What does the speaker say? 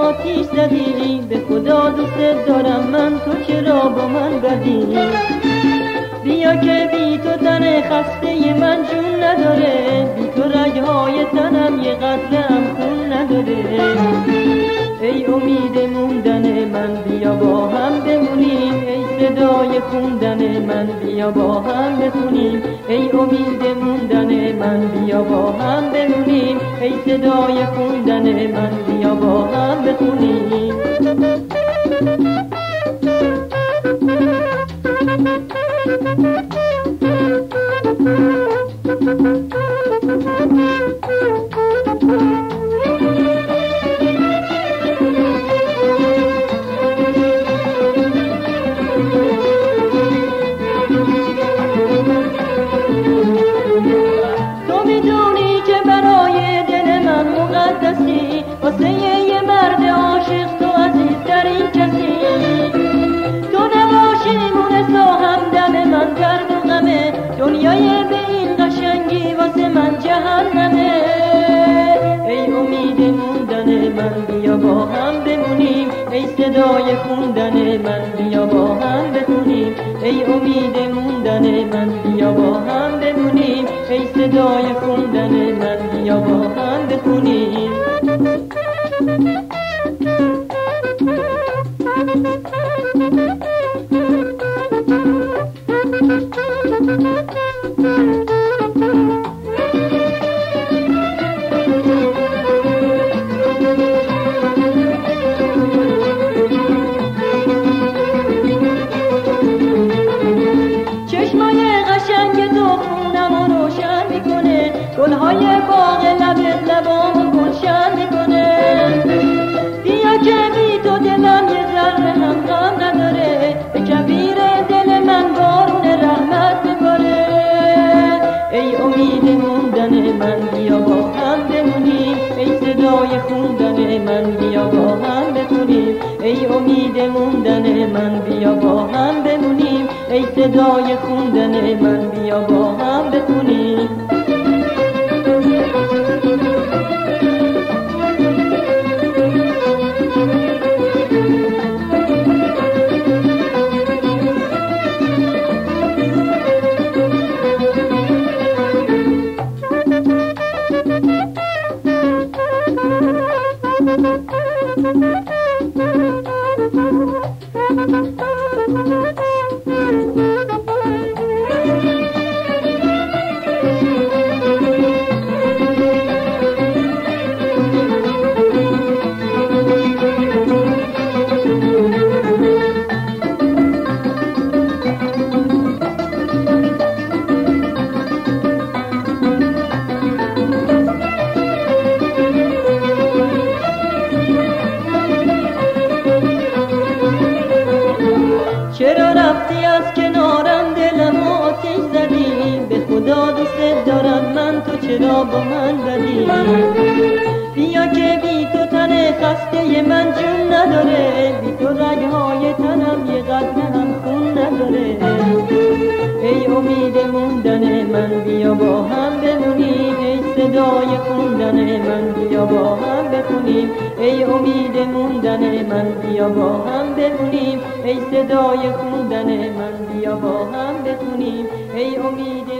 آتیش زدی، به خدا دوست دارم من، تو چرا با من بدی؟ بیا که بی تو تن خسته من جون نداره، بی تو رگهای تنم یه قطره‌ام خون نداره. ای امید موندن من بیا با هم بمونیم، ای صدای خوندن من بیا با هم بخونیم. ای امید موندن من بیا با هم بمونیم، ای صدای خوندن من بیا با هم بخونیم. واسه یه مرد عاشق تو عزیزترین کسی، تو نباشی مونسا همدم من درد و غمه، دنیای به این قشنگی واسه من جهنمه. ای امید موندن من بیا با هم بمونیم، ای صدای خوندن من بیا با هم بخونیم. ای امید موندن من بیا با هم بمونیم، ای صدای خوندن من بیا با هم بخونیم. چشمای قشنگ تو خونمو روشن میکنه، گلهای باغ لبت لبامو گلشن میکنه. بیا که بی تو دلم یه ذره هم غم نداره، به کبیر دل من بارون رحمت میباره. ای امید موندن من بیا با هم بمونیم، ای صدای خوندن من بیا با هم بخونیم. ای امید موندن من بیا با هم بمونیم، ای صدای خوندن من بیا با هم بخونیم. چرا رفتی از کنارم دلم آتیش زدی، به خدا دوست دارم من، تو چرا با من بدی؟ بیا که بی تو تن خسته من جون نداره، بی تو رگهای تنم یه قطره هم خون نداره. ای امید موندن من بیا با هم بمونیم، ای صدای خوندن من بیا با هم بخونیم. ای امید موندن من بیا با هم بمونیم، ای صدای خوندن من بیا با هم بخونیم. ای امید